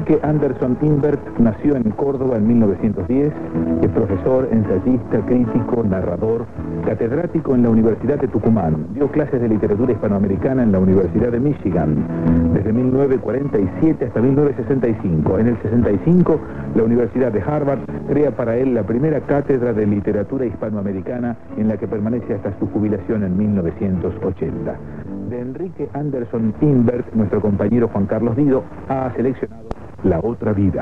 Enrique Anderson Imbert nació en Córdoba en 1910, es profesor, ensayista, crítico, narrador, catedrático en la Universidad de Tucumán, dio clases de literatura hispanoamericana en la Universidad de Michigan, desde 1947 hasta 1965. En el 65, la Universidad de Harvard crea para él la primera cátedra de literatura hispanoamericana, en la que permanece hasta su jubilación en 1980. De Enrique Anderson Imbert, nuestro compañero Juan Carlos Dido ha seleccionado La Otra Vida.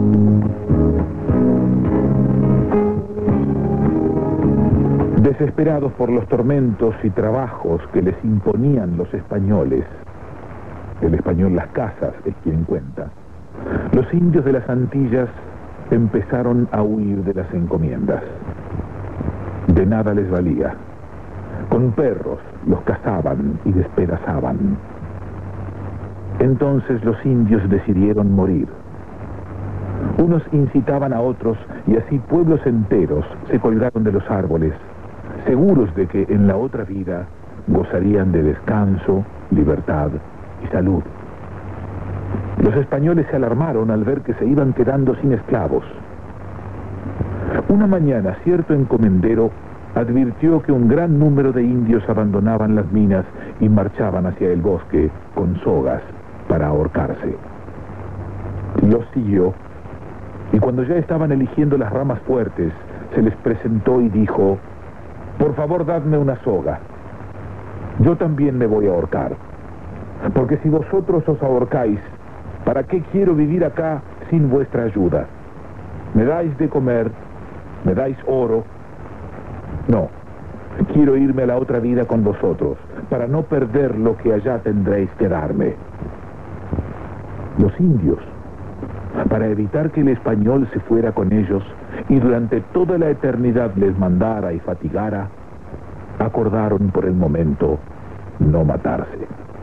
Desesperados por los tormentos y trabajos que les imponían los españoles, el español Las Casas es quien cuenta, los indios de las Antillas empezaron a huir de las encomiendas. De nada les valía. Con perros los cazaban y despedazaban. Entonces los indios decidieron morir. Unos incitaban a otros y así pueblos enteros se colgaron de los árboles, seguros de que en la otra vida gozarían de descanso, libertad y salud. Los españoles se alarmaron al ver que se iban quedando sin esclavos. Una mañana, cierto encomendero advirtió que un gran número de indios abandonaban las minas y marchaban hacia el bosque con sogas para ahorcarse. Los siguió, y cuando ya estaban eligiendo las ramas fuertes, se les presentó y dijo: por favor, dadme una soga. Yo también me voy a ahorcar, porque si vosotros os ahorcáis, ¿para qué quiero vivir acá sin vuestra ayuda? ¿Me dais de comer? ¿Me dais oro? No, quiero irme a la otra vida con vosotros, para no perder lo que allá tendréis que darme. Los indios, para evitar que el español se fuera con ellos y durante toda la eternidad les mandara y fatigara, acordaron por el momento no matarse.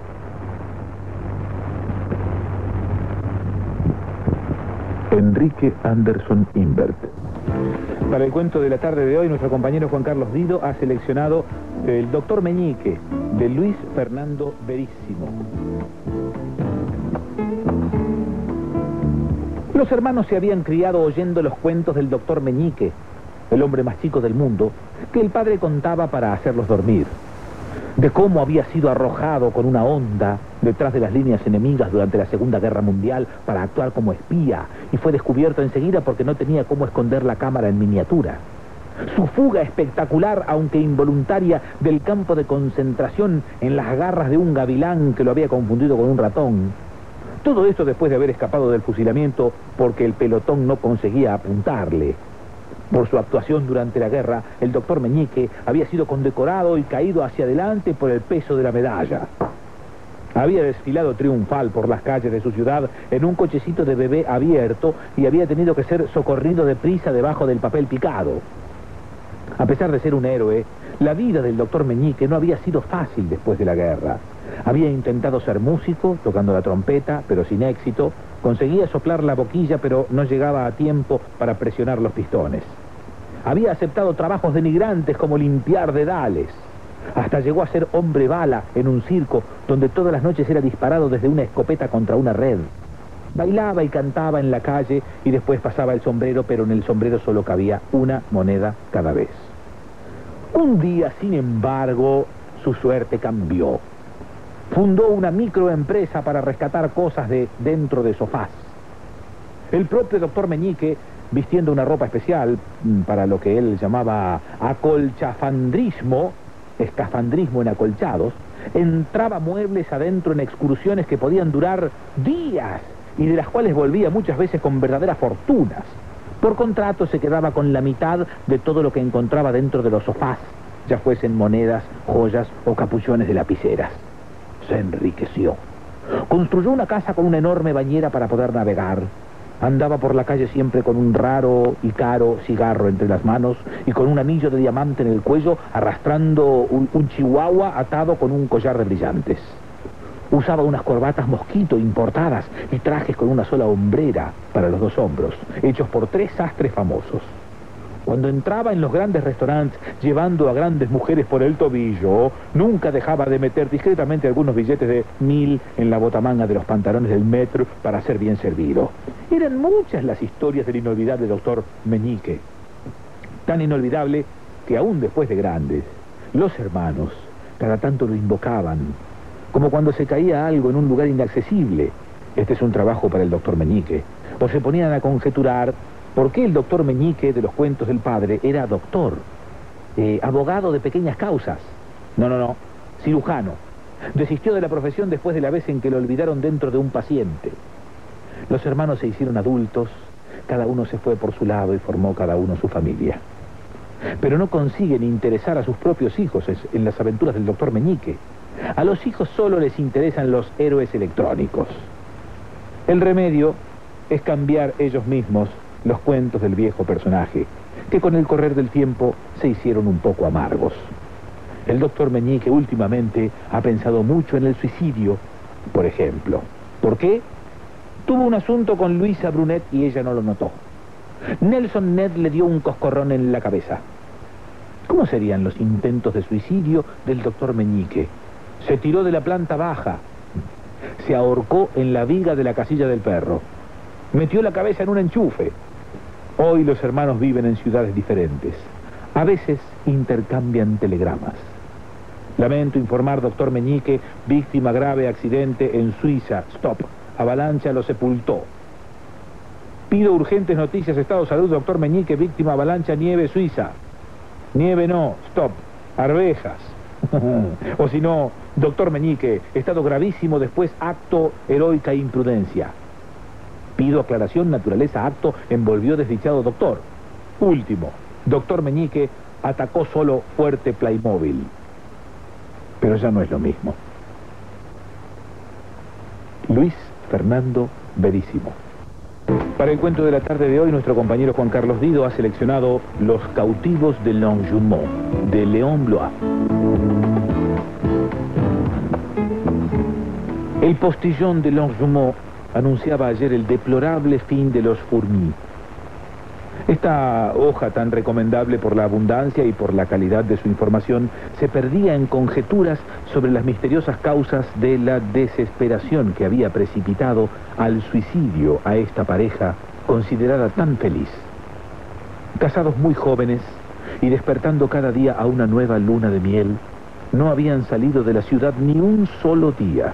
Enrique Anderson Imbert. Para el cuento de la tarde de hoy, nuestro compañero Juan Carlos Dido ha seleccionado El Doctor Meñique, de Luis Fernando Veríssimo. Los hermanos se habían criado oyendo los cuentos del Doctor Meñique, el hombre más chico del mundo, que el padre contaba para hacerlos dormir. De cómo había sido arrojado con una honda detrás de las líneas enemigas durante la Segunda Guerra Mundial para actuar como espía, y fue descubierto enseguida porque no tenía cómo esconder la cámara en miniatura. Su fuga espectacular, aunque involuntaria, del campo de concentración en las garras de un gavilán que lo había confundido con un ratón. Todo esto después de haber escapado del fusilamiento porque el pelotón no conseguía apuntarle. Por su actuación durante la guerra, el doctor Meñique había sido condecorado y caído hacia adelante por el peso de la medalla. Había desfilado triunfal por las calles de su ciudad en un cochecito de bebé abierto y había tenido que ser socorrido deprisa debajo del papel picado. A pesar de ser un héroe, la vida del doctor Meñique no había sido fácil después de la guerra. Había intentado ser músico, tocando la trompeta, pero sin éxito. Conseguía soplar la boquilla, pero no llegaba a tiempo para presionar los pistones. Había aceptado trabajos denigrantes como limpiar dedales. Hasta llegó a ser hombre bala en un circo, donde todas las noches era disparado desde una escopeta contra una red. Bailaba y cantaba en la calle y después pasaba el sombrero, pero en el sombrero solo cabía una moneda cada vez. Un día, sin embargo, su suerte cambió. Fundó una microempresa para rescatar cosas de dentro de sofás. El propio doctor Meñique, vistiendo una ropa especial para lo que él llamaba acolchafandrismo, escafandrismo en acolchados, entraba muebles adentro en excursiones que podían durar días y de las cuales volvía muchas veces con verdaderas fortunas. Por contrato se quedaba con la mitad de todo lo que encontraba dentro de los sofás, ya fuesen monedas, joyas o capuchones de lapiceras. Se enriqueció. Construyó una casa con una enorme bañera para poder navegar. Andaba por la calle siempre con un raro y caro cigarro entre las manos y con un anillo de diamante en el cuello, arrastrando un chihuahua atado con un collar de brillantes. Usaba unas corbatas mosquito importadas y trajes con una sola hombrera para los dos hombros, hechos por 3 sastres famosos. Cuando entraba en los grandes restaurantes llevando a grandes mujeres por el tobillo, nunca dejaba de meter discretamente algunos billetes de 1000 en la botamanga de los pantalones del metro para ser bien servido. Eran muchas las historias del inolvidable doctor Meñique. Tan inolvidable que aún después de grandes, los hermanos cada tanto lo invocaban, como cuando se caía algo en un lugar inaccesible. Este es un trabajo para el doctor Meñique. O se ponían a conjeturar por qué el doctor Meñique de los cuentos del padre era doctor, abogado de pequeñas causas. No, cirujano. Desistió de la profesión después de la vez en que lo olvidaron dentro de un paciente. Los hermanos se hicieron adultos, cada uno se fue por su lado y formó cada uno su familia. Pero no consiguen interesar a sus propios hijos en las aventuras del doctor Meñique. A los hijos solo les interesan los héroes electrónicos. El remedio es cambiar ellos mismos los cuentos del viejo personaje, que con el correr del tiempo se hicieron un poco amargos. El doctor Meñique últimamente ha pensado mucho en el suicidio, por ejemplo. ¿Por qué? Tuvo un asunto con Luisa Brunet y ella no lo notó. Nelson Ned le dio un coscorrón en la cabeza. ¿Cómo serían los intentos de suicidio del doctor Meñique? Se tiró de la planta baja, se ahorcó en la viga de la casilla del perro, metió la cabeza en un enchufe. Hoy los hermanos viven en ciudades diferentes. A veces intercambian telegramas. Lamento informar, doctor Meñique, víctima grave accidente en Suiza. Stop. Avalancha lo sepultó. Pido urgentes noticias, estado de salud, doctor Meñique, víctima avalancha, nieve, Suiza. Nieve no, stop. Arvejas. O si no, doctor Meñique, estado gravísimo, después acto, heroica imprudencia. Pido aclaración, naturaleza, acto, envolvió desdichado doctor. Último, doctor Meñique atacó solo fuerte Playmobil. Pero ya no es lo mismo. Luis Fernando Verísimo. Para el cuento de la tarde de hoy, nuestro compañero Juan Carlos Dido ha seleccionado Los cautivos de Longjumeau, de Léon Blois. El postillón de Longjumeau anunciaba ayer el deplorable fin de los Fourmis. Esta hoja tan recomendable por la abundancia y por la calidad de su información se perdía en conjeturas sobre las misteriosas causas de la desesperación que había precipitado al suicidio a esta pareja considerada tan feliz. Casados muy jóvenes y despertando cada día a una nueva luna de miel, no habían salido de la ciudad ni un solo día.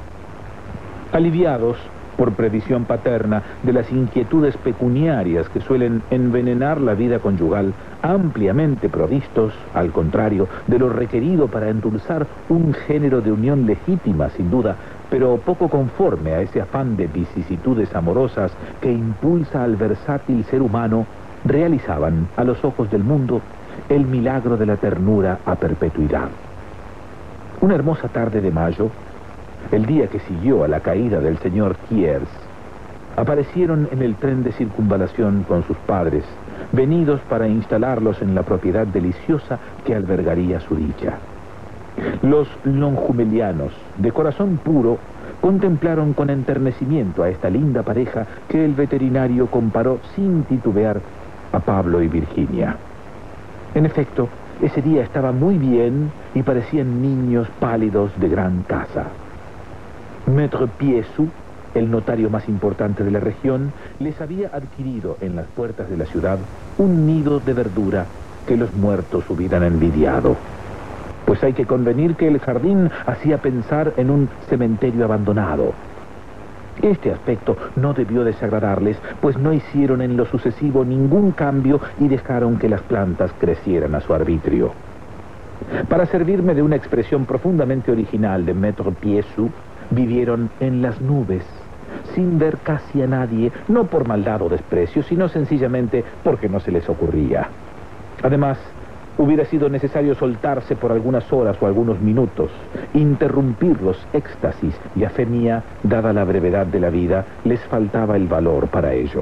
Aliviados por previsión paterna de las inquietudes pecuniarias que suelen envenenar la vida conyugal, ampliamente provistos, al contrario, de lo requerido para endulzar un género de unión legítima, sin duda, pero poco conforme a ese afán de vicisitudes amorosas que impulsa al versátil ser humano, realizaban, a los ojos del mundo, el milagro de la ternura a perpetuidad. Una hermosa tarde de mayo, el día que siguió a la caída del señor Thiers, aparecieron en el tren de circunvalación con sus padres, venidos para instalarlos en la propiedad deliciosa que albergaría su dicha. Los lonjumelianos, de corazón puro, contemplaron con enternecimiento a esta linda pareja que el veterinario comparó sin titubear a Pablo y Virginia. En efecto, ese día estaba muy bien y parecían niños pálidos de gran casa. Maître Piessu, el notario más importante de la región, les había adquirido en las puertas de la ciudad un nido de verdura que los muertos hubieran envidiado. Pues hay que convenir que el jardín hacía pensar en un cementerio abandonado. Este aspecto no debió desagradarles, pues no hicieron en lo sucesivo ningún cambio y dejaron que las plantas crecieran a su arbitrio. Para servirme de una expresión profundamente original de Maître Piessu, vivieron en las nubes, sin ver casi a nadie, no por maldad o desprecio, sino sencillamente porque no se les ocurría. Además, hubiera sido necesario soltarse por algunas horas o algunos minutos, interrumpir los éxtasis, y a fe mía, dada la brevedad de la vida, les faltaba el valor para ello.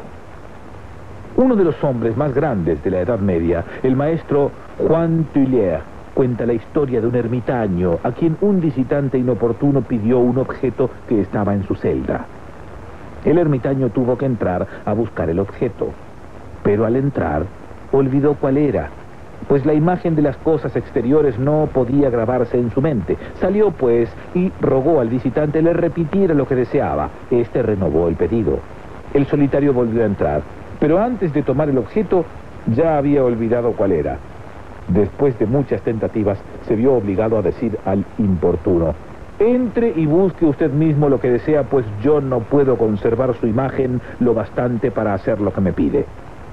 Uno de los hombres más grandes de la Edad Media, el maestro Juan Tullier, cuenta la historia de un ermitaño a quien un visitante inoportuno pidió un objeto que estaba en su celda. El ermitaño tuvo que entrar a buscar el objeto, pero al entrar olvidó cuál era, pues la imagen de las cosas exteriores no podía grabarse en su mente. Salió, pues, y rogó al visitante le repitiera lo que deseaba. Este renovó el pedido. El solitario volvió a entrar, pero antes de tomar el objeto, ya había olvidado cuál era. Después de muchas tentativas, se vio obligado a decir al importuno: entre y busque usted mismo lo que desea, pues yo no puedo conservar su imagen lo bastante para hacer lo que me pide.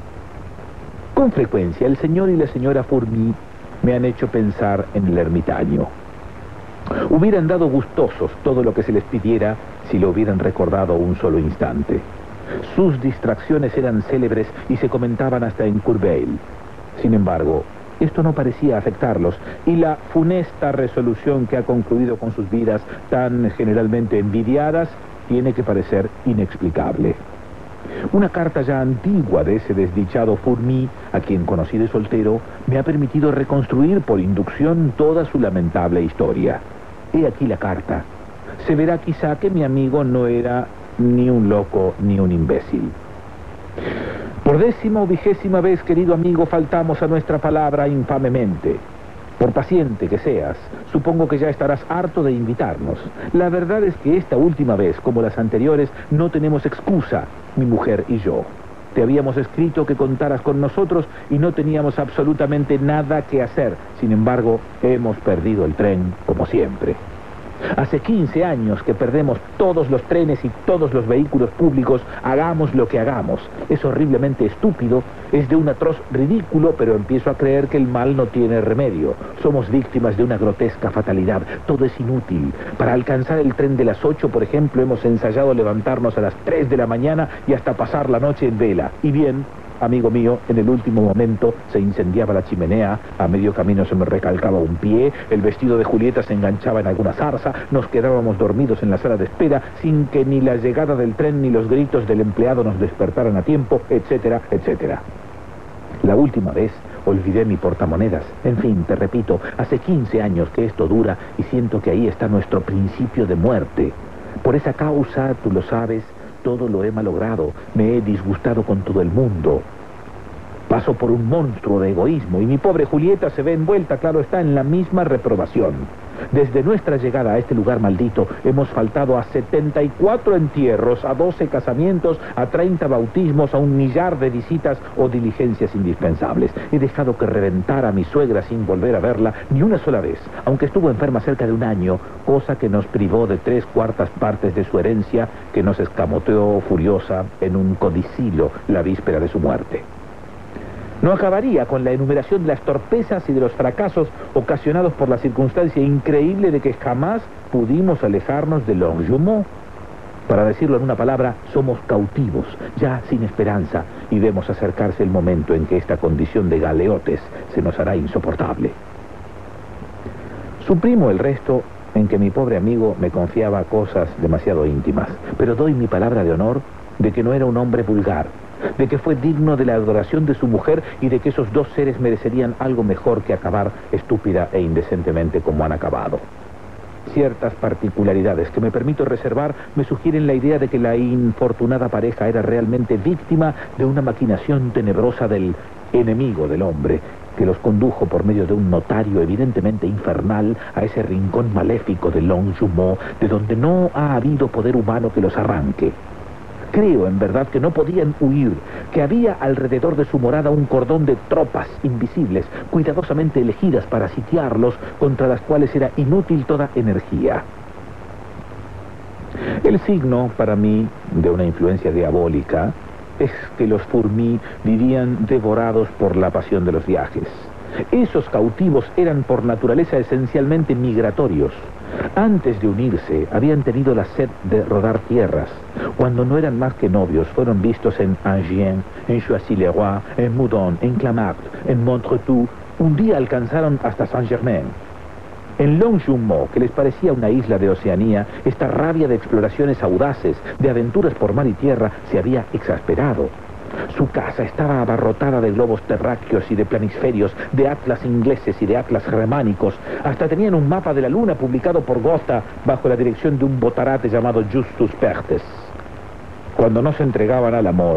Con frecuencia, el señor y la señora Fourmis me han hecho pensar en el ermitaño. Hubieran dado gustosos todo lo que se les pidiera si lo hubieran recordado un solo instante. Sus distracciones eran célebres y se comentaban hasta en Corbeil. Sin embargo, esto no parecía afectarlos, y la funesta resolución que ha concluido con sus vidas tan generalmente envidiadas tiene que parecer inexplicable. Una carta ya antigua de ese desdichado Fourmis, a quien conocí de soltero, me ha permitido reconstruir por inducción toda su lamentable historia. He aquí la carta. Se verá quizá que mi amigo no era ni un loco ni un imbécil. Por 10ª o 20ª vez, querido amigo, faltamos a nuestra palabra infamemente. Por paciente que seas, supongo que ya estarás harto de invitarnos. La verdad es que esta última vez, como las anteriores, no tenemos excusa, mi mujer y yo. Te habíamos escrito que contaras con nosotros y no teníamos absolutamente nada que hacer. Sin embargo, hemos perdido el tren, como siempre. Hace 15 años que perdemos todos los trenes y todos los vehículos públicos, hagamos lo que hagamos. Es horriblemente estúpido, es de un atroz ridículo, pero empiezo a creer que el mal no tiene remedio. Somos víctimas de una grotesca fatalidad. Todo es inútil. Para alcanzar el tren de las 8, por ejemplo, hemos ensayado levantarnos a las 3 de la mañana y hasta pasar la noche en vela. Y bien, amigo mío, en el último momento se incendiaba la chimenea, a medio camino se me recalcaba un pie, el vestido de Julieta se enganchaba en alguna zarza, nos quedábamos dormidos en la sala de espera sin que ni la llegada del tren ni los gritos del empleado nos despertaran a tiempo, etcétera, etcétera. La última vez olvidé mi portamonedas. En fin, te repito, hace 15 años que esto dura y siento que ahí está nuestro principio de muerte. Por esa causa, tú lo sabes, todo lo he malogrado, me he disgustado con todo el mundo. Paso por un monstruo de egoísmo y mi pobre Julieta se ve envuelta, claro está, en la misma reprobación. Desde nuestra llegada a este lugar maldito hemos faltado a 74 entierros, a 12 casamientos, a 30 bautismos, a 1 millar de visitas o diligencias indispensables. He dejado que reventara a mi suegra sin volver a verla ni una sola vez, aunque estuvo enferma cerca de 1 año, cosa que nos privó de 3/4 partes de su herencia, que nos escamoteó furiosa en un codicilo la víspera de su muerte. No acabaría con la enumeración de las torpezas y de los fracasos ocasionados por la circunstancia increíble de que jamás pudimos alejarnos de Longjumeau. Para decirlo en una palabra, somos cautivos, ya sin esperanza, y vemos acercarse el momento en que esta condición de galeotes se nos hará insoportable. Suprimo el resto en que mi pobre amigo me confiaba cosas demasiado íntimas, pero doy mi palabra de honor de que no era un hombre vulgar, de que fue digno de la adoración de su mujer y de que esos dos seres merecerían algo mejor que acabar estúpida e indecentemente como han acabado. Ciertas particularidades que me permito reservar me sugieren la idea de que la infortunada pareja era realmente víctima de una maquinación tenebrosa del enemigo del hombre, que los condujo por medio de un notario evidentemente infernal a ese rincón maléfico de Longjumeau, de donde no ha habido poder humano que los arranque. Creo, en verdad, que no podían huir, que había alrededor de su morada un cordón de tropas invisibles, cuidadosamente elegidas para sitiarlos, contra las cuales era inútil toda energía. El signo, para mí, de una influencia diabólica, es que los Fourmis vivían devorados por la pasión de los viajes. Esos cautivos eran por naturaleza esencialmente migratorios. Antes de unirse, habían tenido la sed de rodar tierras. Cuando no eran más que novios, fueron vistos en Angers, en Choisy-le-Roi, en Moudon, en Clamart, en Montretout. Un día alcanzaron hasta Saint-Germain. En Longjumeau, que les parecía una isla de Oceanía, esta rabia de exploraciones audaces, de aventuras por mar y tierra, se había exasperado. Su casa estaba abarrotada de globos terráqueos y de planisferios, de atlas ingleses y de atlas germánicos. Hasta tenían un mapa de la luna publicado por Gotha bajo la dirección de un botarate llamado Justus Perthes. Cuando no se entregaban al amor,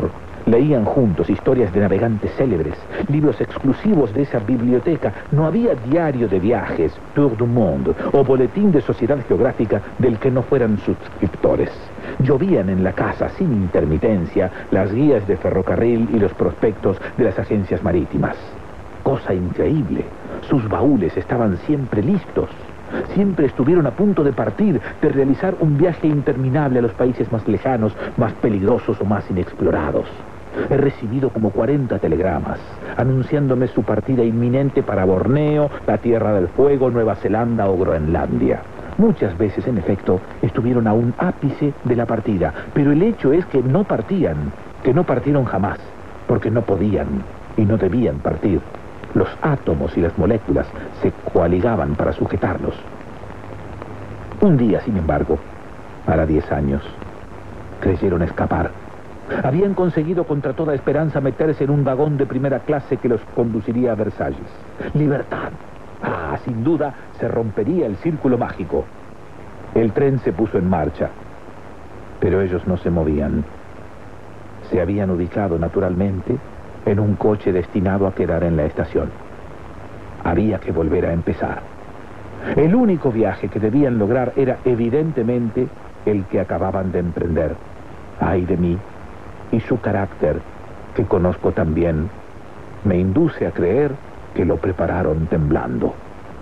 Leían juntos historias de navegantes célebres, libros exclusivos de esa biblioteca. No había diario de viajes, Tour du Monde, o boletín de Sociedad Geográfica del que no fueran suscriptores. Llovían en la casa sin intermitencia las guías de ferrocarril y los prospectos de las agencias marítimas. Cosa increíble, sus baúles estaban siempre listos. Siempre estuvieron a punto de partir, de realizar un viaje interminable a los países más lejanos, más peligrosos o más inexplorados. He recibido como 40 telegramas, anunciándome su partida inminente para Borneo, la Tierra del Fuego, Nueva Zelanda o Groenlandia. Muchas veces, en efecto, estuvieron a un ápice de la partida, pero el hecho es que no partían, que no partieron jamás, porque no podían y no debían partir. Los átomos y las moléculas se coaligaban para sujetarlos. Un día, sin embargo, hará 10 años, creyeron escapar. Habían conseguido contra toda esperanza meterse en un vagón de primera clase que los conduciría a Versalles. ¡Libertad! Ah, sin duda se rompería el círculo mágico. El tren se puso en marcha, pero ellos no se movían. Se habían ubicado naturalmente en un coche destinado a quedar en la estación. Había que volver a empezar. El único viaje que debían lograr era evidentemente el que acababan de emprender. Ay de mí, y su carácter, que conozco también, me induce a creer que lo prepararon temblando.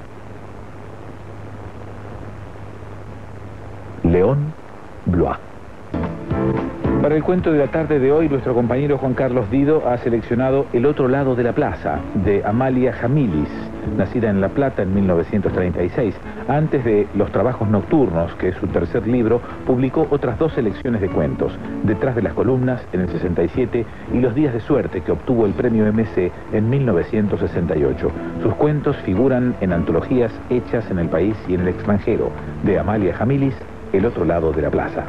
Léon Blois. Para el cuento de la tarde de hoy, nuestro compañero Juan Carlos Dido ha seleccionado El otro lado de la plaza, de Amalia Jamilis, nacida en La Plata en 1936. Antes de Los trabajos nocturnos, que es su tercer libro, publicó otras 2 selecciones de cuentos, Detrás de las columnas, en el 67, y Los días de suerte, que obtuvo el premio MC en 1968. Sus cuentos figuran en antologías hechas en el país y en el extranjero. De Amalia Jamilis, El otro lado de la plaza.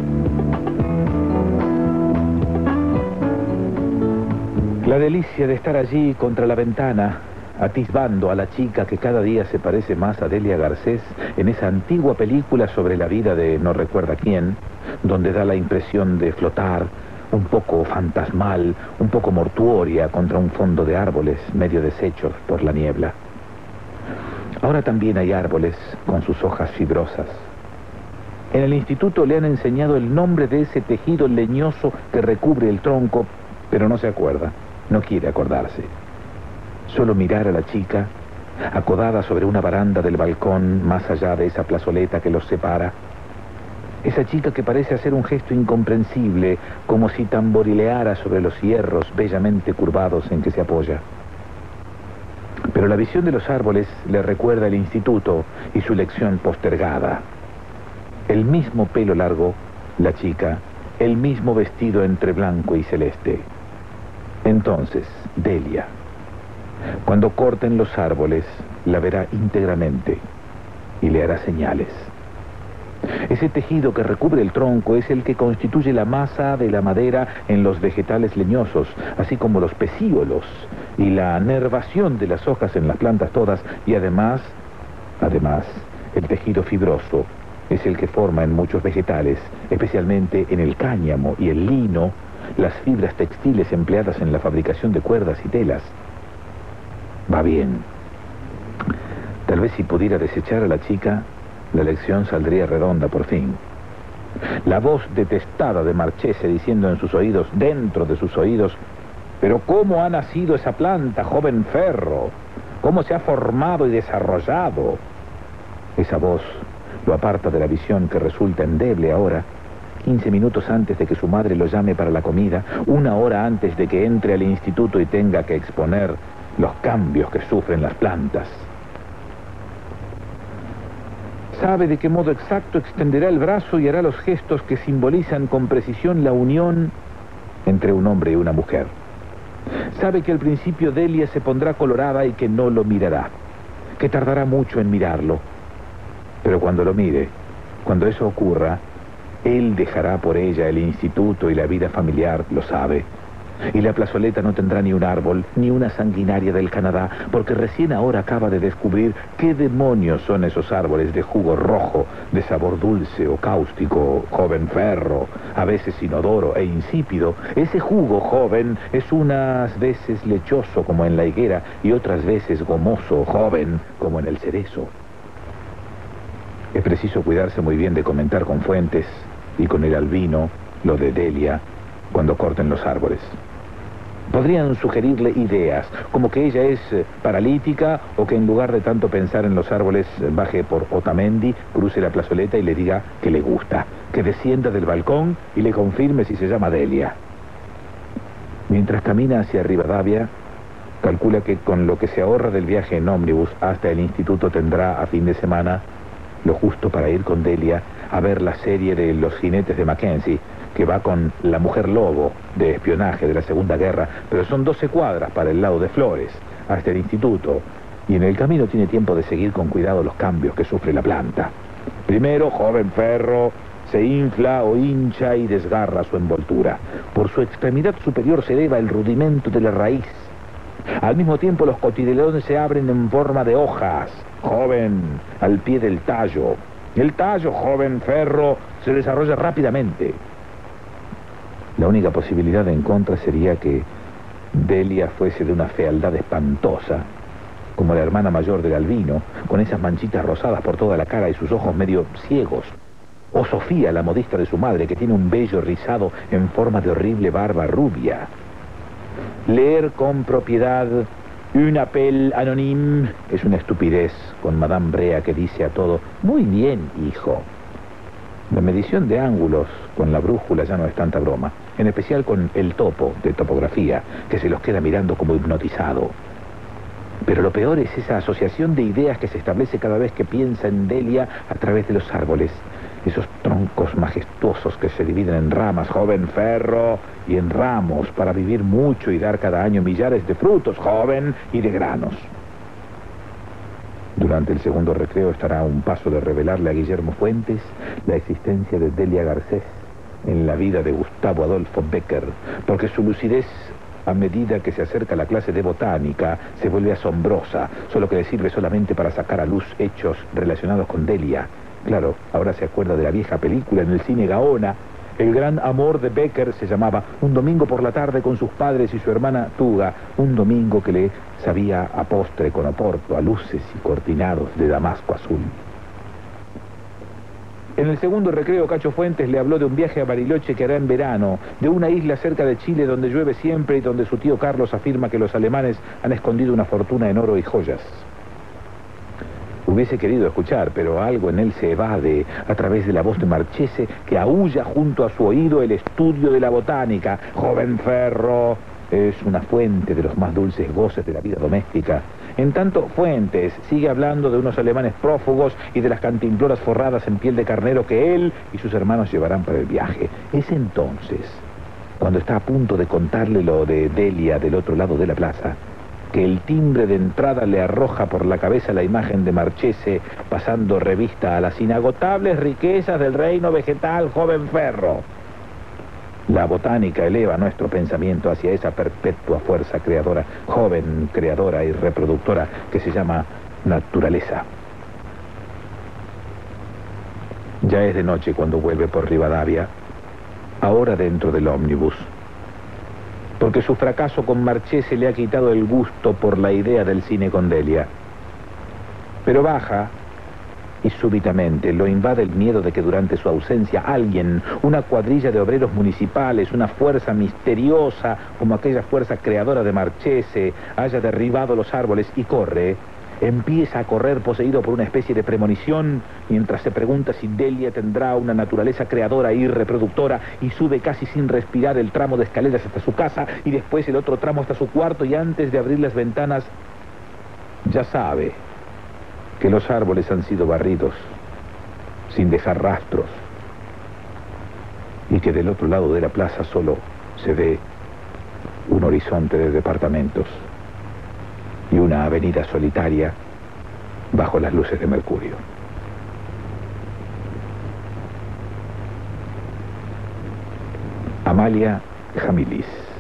La delicia de estar allí contra la ventana, atisbando a la chica que cada día se parece más a Delia Garcés en esa antigua película sobre la vida de no recuerda quién, donde da la impresión de flotar, un poco fantasmal, un poco mortuoria contra un fondo de árboles medio deshechos por la niebla. Ahora también hay árboles con sus hojas fibrosas. En el instituto le han enseñado el nombre de ese tejido leñoso que recubre el tronco, pero no se acuerda. No quiere acordarse. Solo mirar a la chica, acodada sobre una baranda del balcón más allá de esa plazoleta que los separa. Esa chica que parece hacer un gesto incomprensible, como si tamborileara sobre los hierros bellamente curvados en que se apoya. Pero la visión de los árboles le recuerda el instituto y su lección postergada. El mismo pelo largo, la chica, el mismo vestido entre blanco y celeste. Entonces, Delia, cuando corten los árboles, la verá íntegramente y le hará señales. Ese tejido que recubre el tronco es el que constituye la masa de la madera en los vegetales leñosos, así como los pecíolos y la nervación de las hojas en las plantas todas, y además, el tejido fibroso es el que forma en muchos vegetales, especialmente en el cáñamo y el lino, las fibras textiles empleadas en la fabricación de cuerdas y telas. Va bien. Tal vez si pudiera desechar a la chica, la lección saldría redonda por fin. La voz detestada de Marchese diciendo en sus oídos, dentro de sus oídos, «¿Pero cómo ha nacido esa planta, joven Ferro? ¿Cómo se ha formado y desarrollado?» Esa voz lo aparta de la visión que resulta endeble ahora, 15 minutos antes de que su madre lo llame para la comida, 1 hora antes de que entre al instituto y tenga que exponer los cambios que sufren las plantas. Sabe de qué modo exacto extenderá el brazo y hará los gestos que simbolizan con precisión la unión entre un hombre y una mujer. Sabe que al principio Delia se pondrá colorada y que no lo mirará, que tardará mucho en mirarlo. Pero cuando lo mire, cuando eso ocurra, él dejará por ella el instituto y la vida familiar, lo sabe, Y la plazoleta no tendrá ni un árbol, ni una sanguinaria del Canadá, porque recién ahora acaba de descubrir qué demonios son esos árboles de jugo rojo, de sabor dulce o cáustico, joven ferro, a veces inodoro e insípido. Ese jugo, joven, es unas veces lechoso como en la higuera y otras veces gomoso, joven, como en el cerezo. Es preciso cuidarse muy bien de comentar con Fuentes y con el albino lo de Delia cuando corten los árboles. Podrían sugerirle ideas, como que ella es paralítica o que en lugar de tanto pensar en los árboles baje por Otamendi, cruce la plazoleta y le diga que le gusta, que descienda del balcón y le confirme si se llama Delia. Mientras camina hacia Rivadavia, calcula que con lo que se ahorra del viaje en ómnibus hasta el instituto tendrá a fin de semana lo justo para ir con Delia a ver la serie de Los jinetes de Mackenzie, que va con La mujer lobo, de espionaje de la Segunda Guerra, pero son 12 cuadras para el lado de Flores, hasta el instituto, y en el camino tiene tiempo de seguir con cuidado los cambios que sufre la planta. Primero, joven ferro, se infla o hincha y desgarra su envoltura. Por su extremidad superior se eleva el rudimento de la raíz. Al mismo tiempo los cotiledones se abren en forma de hojas, joven, al pie del tallo. El tallo, joven ferro, se desarrolla rápidamente. La única posibilidad en contra sería que Delia fuese de una fealdad espantosa, como la hermana mayor del albino, con esas manchitas rosadas por toda la cara y sus ojos medio ciegos. O Sofía, la modista de su madre, que tiene un vello rizado en forma de horrible barba rubia. Leer con propiedad Un appel anonyme es una estupidez, con Madame Brea que dice a todo, muy bien, hijo. La medición de ángulos con la brújula ya no es tanta broma, en especial con el topo de topografía, que se los queda mirando como hipnotizado. Pero lo peor es esa asociación de ideas que se establece cada vez que piensa en Delia a través de los árboles. Esos troncos majestuosos que se dividen en ramas, joven ferro, y en ramos para vivir mucho y dar cada año millares de frutos, joven, y de granos. Durante el segundo recreo estará a un paso de revelarle a Guillermo Fuentes la existencia de Delia Garcés en la vida de Gustavo Adolfo Bécquer, porque su lucidez, a medida que se acerca a la clase de botánica, se vuelve asombrosa, solo que le sirve solamente para sacar a luz hechos relacionados con Delia. Claro, ahora se acuerda de la vieja película en el cine Gaona. El gran amor de Bécquer se llamaba Un domingo por la tarde con sus padres y su hermana Tuga, un domingo que le sabía a postre con Oporto, a luces y cortinados de damasco azul. En el segundo recreo, Cacho Fuentes le habló de un viaje a Bariloche que hará en verano, de una isla cerca de Chile donde llueve siempre y donde su tío Carlos afirma que los alemanes han escondido una fortuna en oro y joyas. Hubiese querido escuchar, pero algo en él se evade a través de la voz de Marchese, que aúlla junto a su oído el estudio de la botánica. Joven ferro, es una fuente de los más dulces goces de la vida doméstica. En tanto, Fuentes sigue hablando de unos alemanes prófugos y de las cantimploras forradas en piel de carnero que él y sus hermanos llevarán para el viaje. Es entonces, cuando está a punto de contarle lo de Delia del otro lado de la plaza, que el timbre de entrada le arroja por la cabeza la imagen de Marchese pasando revista a las inagotables riquezas del reino vegetal, joven ferro. La botánica eleva nuestro pensamiento hacia esa perpetua fuerza creadora, joven creadora y reproductora que se llama naturaleza. Ya es de noche cuando vuelve por Rivadavia, ahora dentro del ómnibus, porque su fracaso con Marchese le ha quitado el gusto por la idea del cine con Delia. Pero baja y súbitamente lo invade el miedo de que durante su ausencia alguien, una cuadrilla de obreros municipales, una fuerza misteriosa como aquella fuerza creadora de Marchese, haya derribado los árboles y corre. Empieza a correr poseído por una especie de premonición, mientras se pregunta si Delia tendrá una naturaleza creadora y reproductora, y sube casi sin respirar el tramo de escaleras hasta su casa, y después el otro tramo hasta su cuarto, y antes de abrir las ventanas, ya sabe que los árboles han sido barridos, sin dejar rastros, y que del otro lado de la plaza solo se ve un horizonte de departamentos y una avenida solitaria bajo las luces de mercurio. Amalia Jamilis.